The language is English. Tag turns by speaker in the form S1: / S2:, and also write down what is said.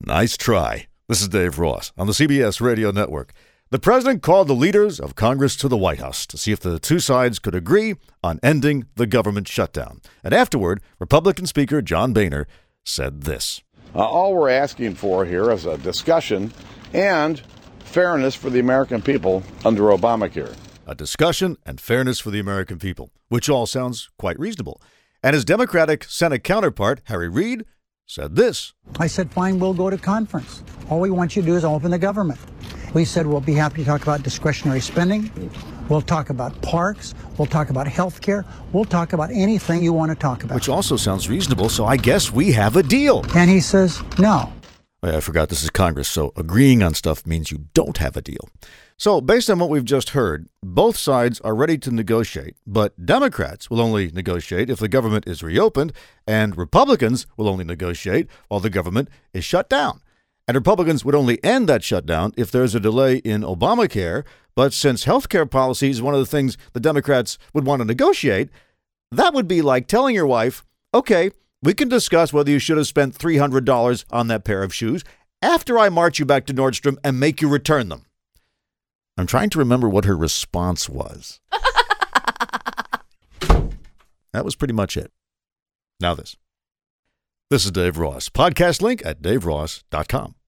S1: Nice try. This is Dave Ross on the CBS Radio Network. The president called the leaders of Congress to the White House to see if the two sides could agree on ending the government shutdown. And afterward, Republican Speaker John Boehner said this.
S2: All we're asking for here is a discussion and fairness for the American people under Obamacare.
S1: A discussion and fairness for the American people, which all sounds quite reasonable. And his Democratic Senate counterpart, Harry Reid, said this.
S3: I said, fine, we'll go to conference. All we want you to do is open the government. We said we'll be happy to talk about discretionary spending. We'll talk about parks. We'll talk about health care. We'll talk about anything you want to talk about.
S1: Which also sounds reasonable, so I guess we have a deal.
S3: And he says, no.
S1: I forgot this is Congress, so agreeing on stuff means you don't have a deal. So based on what we've just heard, both sides are ready to negotiate, but Democrats will only negotiate if the government is reopened, and Republicans will only negotiate while the government is shut down. And Republicans would only end that shutdown if there's a delay in Obamacare, but since health care policy is one of the things the Democrats would want to negotiate, that would be like telling your wife, okay, we can discuss whether you should have spent $300 on that pair of shoes after I march you back to Nordstrom and make you return them. I'm trying to remember what her response was. That was pretty much it. Now this. This is Dave Ross. Podcast link at daveross.com.